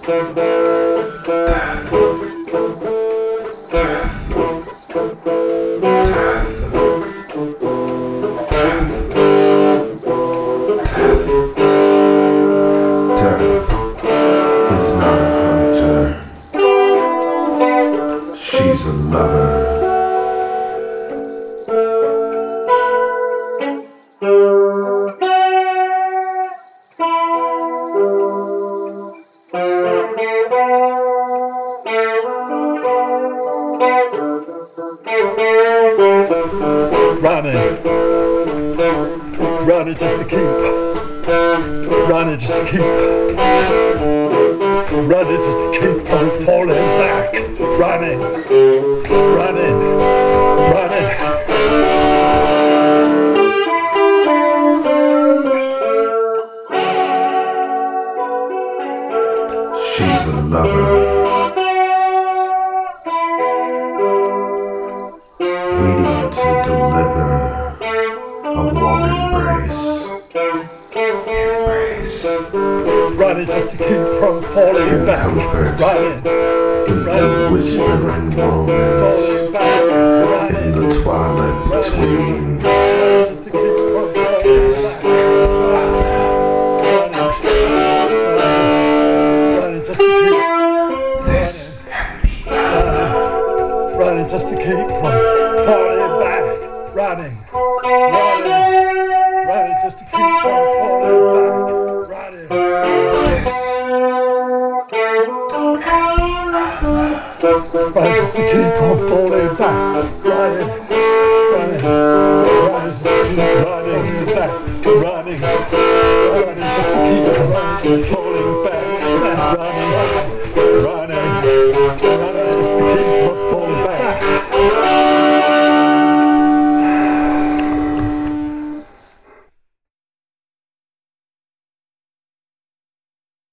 Death is not a hunter. She's a lover. Running just to keep, running just to keep, running just to keep from falling back, running, running, running. She's a lover. We need to deliver a warm embrace. Running just to keep from falling And back. comfort Running, in the whispering moments, in the twilight between just to keep from this and running just to keep, this and the other. running just to keep from falling back. Running, running, running just to keep from falling back. Running. This Running just to keep from falling back. Running, running, running just to keep running back. Running, running just to keep running.